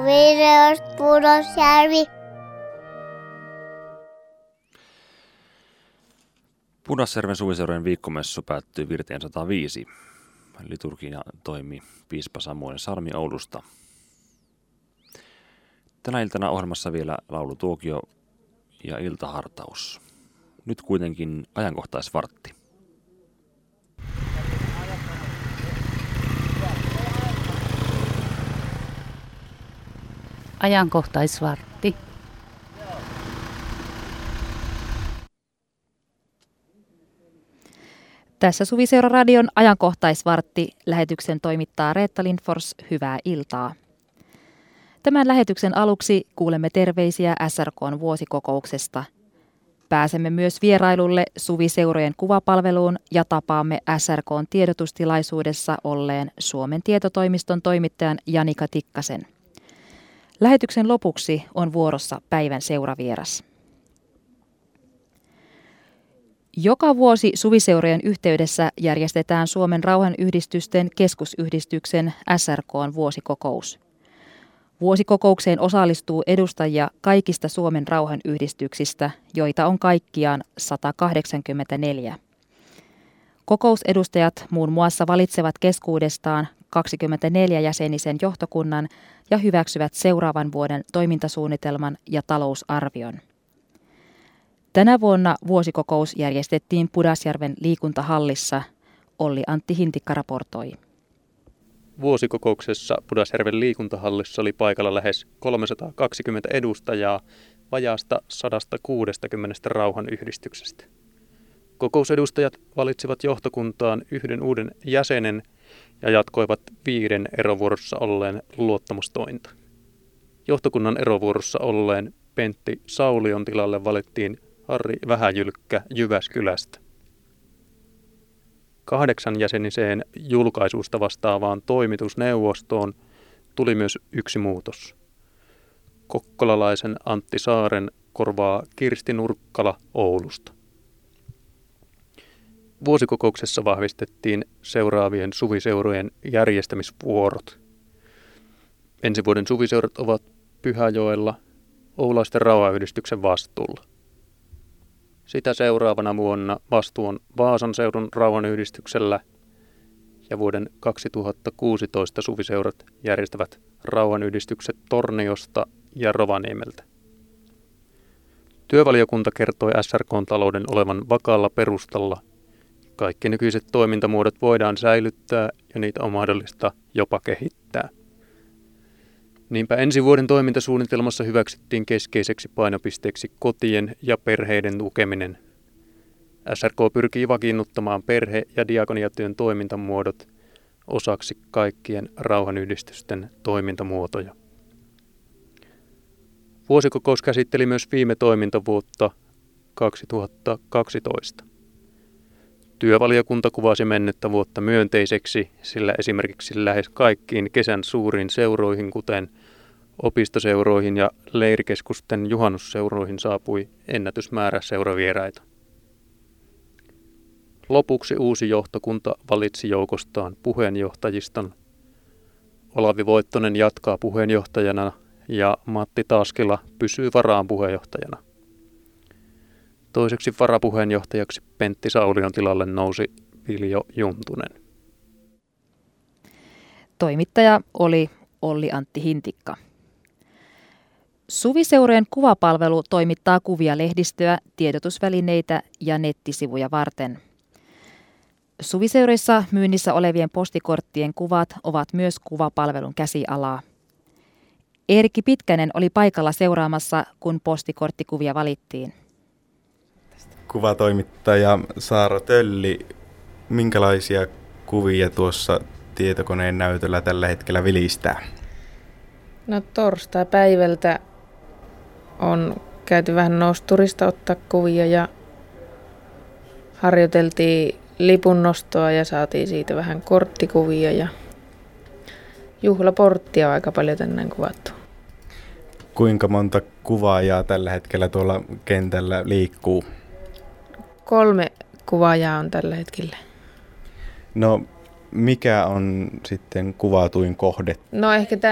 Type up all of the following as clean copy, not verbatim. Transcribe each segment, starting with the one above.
Vireos Pudasjärvi. Pudasjärven suviseurojen viikkomessu päättyi Virteen 105. Liturgina toimi piispa Samuel Salmi Oulusta. Tänä iltana ohjelmassa vielä laulutuokio ja iltahartaus. Nyt kuitenkin ajankohtaisvartti. Ajankohtaisvartti. Tässä Suviseura-radion ajankohtaisvartti lähetyksen toimittaa Reetta Lindfors. Hyvää iltaa. Tämän lähetyksen aluksi kuulemme terveisiä SRK:n vuosikokouksesta. Pääsemme myös vierailulle Suviseurojen kuvapalveluun ja tapaamme SRK:n tiedotustilaisuudessa olleen Suomen tietotoimiston toimittajan Janika Tikkasen. Lähetyksen lopuksi on vuorossa päivän seuravieras. Joka vuosi Suviseurojen yhteydessä järjestetään Suomen rauhanyhdistysten keskusyhdistyksen SRK:n vuosikokous. Vuosikokoukseen osallistuu edustajia kaikista Suomen rauhanyhdistyksistä, joita on kaikkiaan 184. Kokousedustajat muun muassa valitsevat keskuudestaan 24-jäsenisen johtokunnan ja hyväksyvät seuraavan vuoden toimintasuunnitelman ja talousarvion. Tänä vuonna vuosikokous järjestettiin Pudasjärven liikuntahallissa. Olli-Antti Hintikka raportoi. Vuosikokouksessa Pudasjärven liikuntahallissa oli paikalla lähes 320 edustajaa vajaasta 160 rauhanyhdistyksestä. Kokousedustajat valitsivat johtokuntaan yhden uuden jäsenen ja jatkoivat 5 erovuorossa olleen luottamustointa. Johtokunnan erovuorossa olleen Pentti Saulion tilalle valittiin Harri Vähäjylkkä Jyväskylästä. 8-jäseniseen julkaisusta vastaavaan toimitusneuvostoon tuli myös yksi muutos. Kokkolalaisen Antti Saaren korvaa Kirsti Nurkkala Oulusta. Vuosikokouksessa vahvistettiin seuraavien suviseurojen järjestämisvuorot. Ensi vuoden suviseurat ovat Pyhäjoella Oulaisten rauhanyhdistyksen vastuulla. Sitä seuraavana vuonna vastuu on Vaasan seudun rauhanyhdistyksellä ja vuoden 2016 suviseurat järjestävät rauhanyhdistykset Torniosta ja Rovaniemeltä. Työvaliokunta kertoi SRK:n talouden olevan vakaalla perustalla. Kaikki nykyiset toimintamuodot voidaan säilyttää ja niitä on mahdollista jopa kehittää. Niinpä ensi vuoden toimintasuunnitelmassa hyväksyttiin keskeiseksi painopisteeksi kotien ja perheiden tukeminen. SRK pyrkii vakiinnuttamaan perhe- ja diakoniatyön toimintamuodot osaksi kaikkien rauhanyhdistysten toimintamuotoja. Vuosikokous käsitteli myös viime toimintavuotta 2012. Työvaliokunta kuvasi mennyttä vuotta myönteiseksi, sillä esimerkiksi lähes kaikkiin kesän suuriin seuroihin, kuten opistoseuroihin ja leirikeskusten juhannusseuroihin, saapui ennätysmäärä seuravieraita. Lopuksi uusi johtokunta valitsi joukostaan puheenjohtajiston. Olavi Voittonen jatkaa puheenjohtajana ja Matti Taskila pysyy varaanpuheenjohtajana. Toiseksi varapuheenjohtajaksi Pentti Saulion tilalle nousi Viljo Juntunen. Toimittaja oli Olli-Antti Hintikka. Suviseurojen kuvapalvelu toimittaa kuvia lehdistöä, tiedotusvälineitä ja nettisivuja varten. Suviseuroissa myynnissä olevien postikorttien kuvat ovat myös kuvapalvelun käsialaa. Erkki Pitkänen oli paikalla seuraamassa, kun postikorttikuvia valittiin. Kuvatoimittaja Saara Tölli, minkälaisia kuvia tuossa tietokoneen näytöllä tällä hetkellä vilistää? No torstai-päivältä on käyty vähän nosturista ottaa kuvia ja harjoiteltiin lipunnostoa ja saatiin siitä vähän korttikuvia ja juhlaporttia on aika paljon tänään kuvattu. Kuinka monta kuvaajaa tällä hetkellä tuolla kentällä liikkuu? 3 kuvaajaa on tällä hetkellä. No mikä on sitten kuvatuin kohde? No ehkä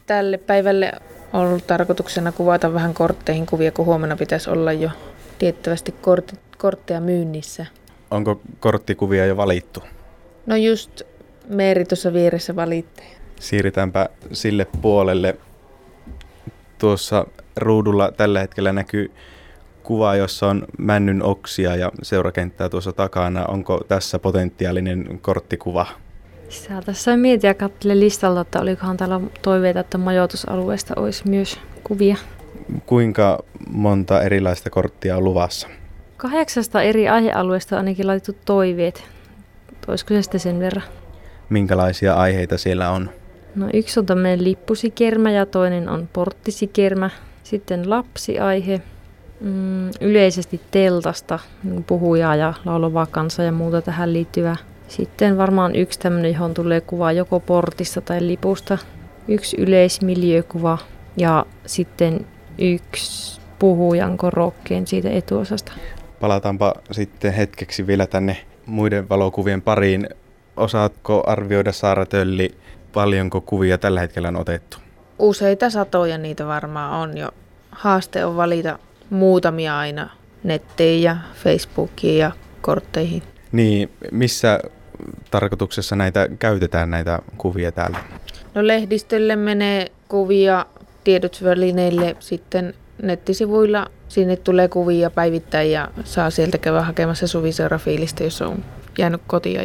Tälle päivälle on ollut tarkoituksena kuvata vähän kortteihin kuvia, kun huomenna pitäisi olla jo tiettävästi kortteja myynnissä. Onko korttikuvia jo valittu? No just Meeri tuossa vieressä valittiin. Siirrytäänpä sille puolelle. Tuossa ruudulla tällä hetkellä näkyy kuva, jossa on männyn oksia ja seurakenttää tuossa takana. Onko tässä potentiaalinen korttikuva? Tässä mietin ja katselin listalta, että olikohan täällä toiveita, että majoitusalueesta olisi myös kuvia. Kuinka monta erilaista korttia on luvassa? 8 eri aihealueesta on ainakin laitettu toiveet. Olisiko se sitten sen verran? Minkälaisia aiheita siellä on? No yksi on tämmöinen lippusikermä ja toinen on porttisikermä. Sitten lapsiaihe, yleisesti teltasta, puhujaa ja laulavaa kansaa ja muuta tähän liittyvää. Sitten varmaan yksi tämmöinen, johon tulee kuva joko portista tai lipusta. Yksi yleismiljökuva ja sitten yksi puhujan korokkeen siitä etuosasta. Palataanpa sitten hetkeksi vielä tänne muiden valokuvien pariin. Osaatko arvioida, Saara Tölli, paljonko kuvia tällä hetkellä on otettu? Useita satoja niitä varmaan on jo. Haaste on valita muutamia aina nettiin ja Facebookiin ja kortteihin. Niin, missä tarkoituksessa näitä käytetään näitä kuvia täällä? No lehdistölle menee kuvia, tiedotusvälineille, sitten nettisivuilla. Sinne tulee kuvia päivittäin ja saa sieltä käydä hakemassa Suviseura-fiilistä, jos on jäänyt kotia.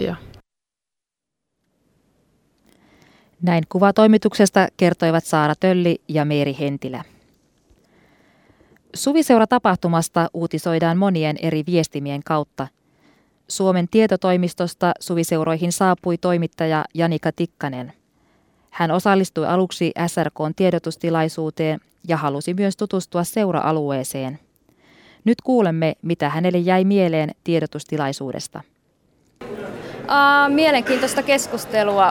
Näin kuvatoimituksesta kertoivat Saara Tölli ja Meeri Hentilä. Suviseura-tapahtumasta uutisoidaan monien eri viestimien kautta. Suomen tietotoimistosta suviseuroihin saapui toimittaja Janika Tikkanen. Hän osallistui aluksi SRK:n tiedotustilaisuuteen ja halusi myös tutustua seura-alueeseen. Nyt kuulemme, mitä hänelle jäi mieleen tiedotustilaisuudesta. Mielenkiintoista keskustelua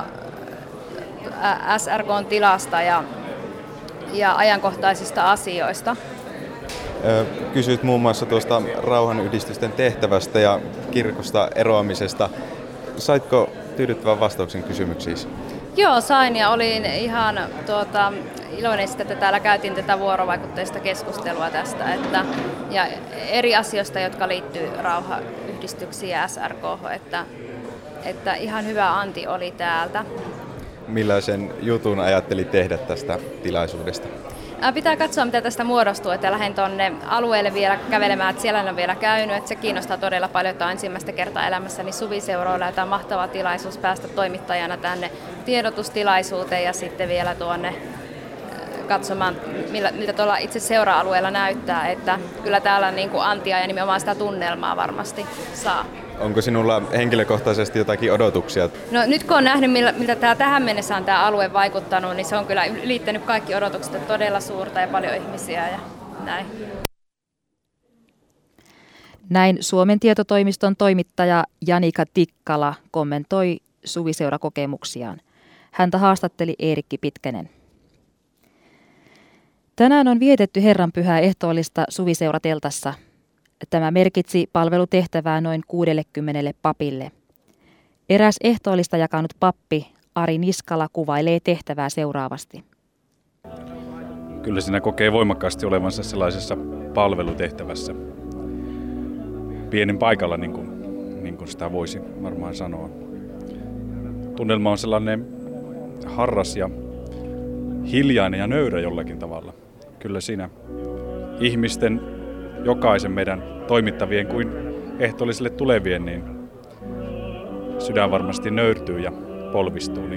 SRK:n tilasta ja ajankohtaisista asioista. Kysyit muun muassa tuosta rauhanyhdistysten tehtävästä ja kirkosta eroamisesta. Saitko tyydyttävän vastauksen kysymyksiin? Joo, sain ja olin ihan iloinen siitä, että täällä käytiin tätä vuorovaikutteista keskustelua tästä ja eri asioista, jotka liittyy rauhanyhdistyksiin ja SRK:hon, että ihan hyvä anti oli täältä. Millaisen jutun ajattelit tehdä tästä tilaisuudesta? Pitää katsoa, mitä tästä muodostuu, että lähden tuonne alueelle vielä kävelemään, että siellä en ole vielä käynyt, että se kiinnostaa todella paljon, että on ensimmäistä kertaa elämässäni Suviseuroilla, ja tämä on mahtava tilaisuus päästä toimittajana tänne tiedotustilaisuuteen ja sitten vielä tuonne katsomaan, miltä tuolla itse seura-alueella näyttää, että kyllä täällä niin kuin antia ja nimenomaan sitä tunnelmaa varmasti saa. Onko sinulla henkilökohtaisesti jotakin odotuksia? No nyt kun on nähnyt, miltä tähän mennessä on tämä alue vaikuttanut, niin se on kyllä ylittänyt kaikki odotukset, että todella suurta ja paljon ihmisiä ja näin. Näin Suomen tietotoimiston toimittaja Janika Tikkala kommentoi Suviseura-kokemuksiaan. Häntä haastatteli Eerikki Pitkänen. Tänään on vietetty Herranpyhää ehtoollista Suviseura-teltassa. Tämä merkitsi palvelutehtävää noin 60 papille. Eräs ehtoollista jakanut pappi Ari Niskala kuvailee tehtävää seuraavasti. Kyllä siinä kokee voimakkaasti olevansa sellaisessa palvelutehtävässä. Pienen paikalla, niin kuin sitä voisi varmaan sanoa. Tunnelma on sellainen harras ja hiljainen ja nöyrä jollakin tavalla. Kyllä siinä ihmisten, jokaisen meidän toimittavien kuin ehtoolliselle tulevien, niin sydän varmasti nöyrtyy ja polvistuu.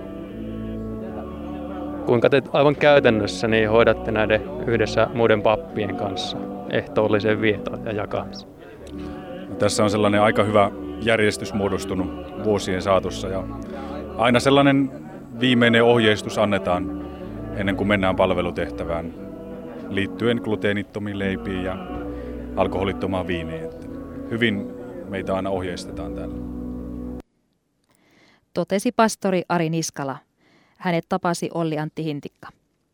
Kuinka te aivan käytännössä niin hoidatte näiden yhdessä muiden pappien kanssa ehtoollisen vieton ja jakamisen? No, tässä on sellainen aika hyvä järjestys muodostunut vuosien saatossa ja aina sellainen viimeinen ohjeistus annetaan ennen kuin mennään palvelutehtävään liittyen gluteenittomiin leipiin ja alkoholittomaan viiniin. Hyvin meitä aina ohjeistetaan täällä. Totesi pastori Ari Niskala. Hänet tapasi Olli-Antti Hintikka.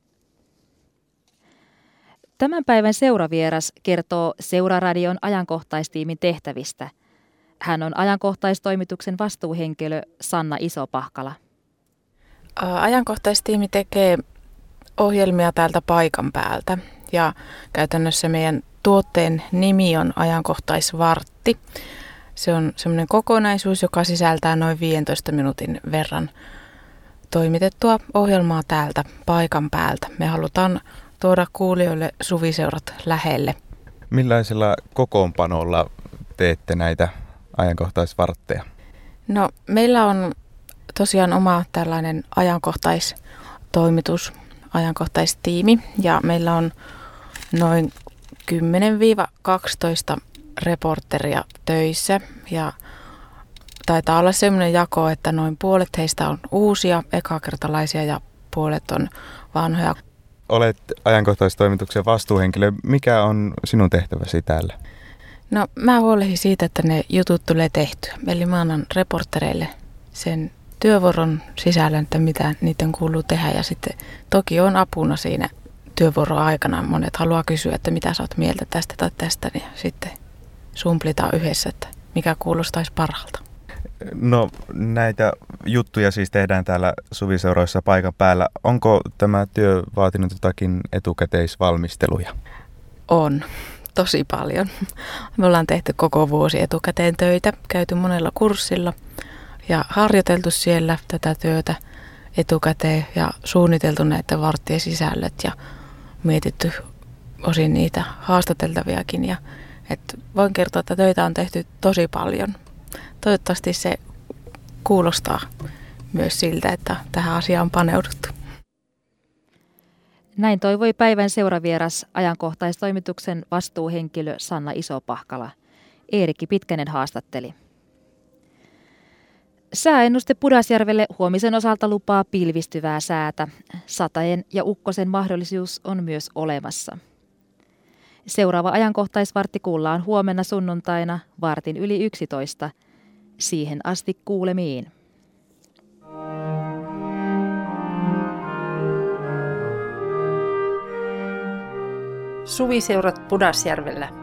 Tämän päivän seuravieras kertoo Seuraradion ajankohtaistiimin tehtävistä. Hän on ajankohtaistoimituksen vastuuhenkilö Sanna Isopahkala. Ajankohtaistiimi tekee ohjelmia täältä paikan päältä ja käytännössä meidän tuotteen nimi on ajankohtaisvartti. Se on semmoinen kokonaisuus, joka sisältää noin 15 minuutin verran toimitettua ohjelmaa täältä paikan päältä. Me halutaan tuoda kuulijoille suviseurat lähelle. Millaisella kokoonpanolla teette näitä ajankohtaisvartteja? No, meillä on tosiaan oma tällainen ajankohtaistoimitus, ajankohtaistiimi ja meillä on noin 10-12 reporteria töissä ja taitaa olla sellainen jako, että noin puolet heistä on uusia ekakertalaisia ja puolet on vanhoja. Olet ajankohtaistoimituksen vastuuhenkilö. Mikä on sinun tehtäväsi täällä? No, mä huolehdin siitä, että ne jutut tulee tehtyä. Eli mä annan reportereille sen työvuoron sisällön, että mitä niiden kuuluu tehdä. Ja sitten toki on apuna siinä työvuoron aikana. Monet haluaa kysyä, että mitä sä oot mieltä tästä tai tästä. Ja sitten sumplitaan yhdessä, että mikä kuulostaisi parhaalta. No, näitä juttuja siis tehdään täällä suviseuroissa paikan päällä. Onko tämä työ vaatinut jotakin etukäteisvalmisteluja? On. Tosi paljon. Me ollaan tehty koko vuosi etukäteen töitä, käyty monella kurssilla ja harjoiteltu siellä tätä työtä etukäteen ja suunniteltu näitä varttien sisällöt ja mietitty osin niitä haastateltaviakin. Ja, voin kertoa, että töitä on tehty tosi paljon. Toivottavasti se kuulostaa myös siltä, että tähän asiaan on paneuduttu. Näin toivoi päivän seuravieras ajankohtaistoimituksen vastuuhenkilö Sanna Isopahkala. Eerikki Pitkänen haastatteli. Sääennuste Pudasjärvelle huomisen osalta lupaa pilvistyvää säätä. Satajen ja ukkosen mahdollisuus on myös olemassa. Seuraava ajankohtaisvartti kuullaan huomenna sunnuntaina vartin yli 11. Siihen asti kuulemiin. Suviseurat Pudasjärvellä.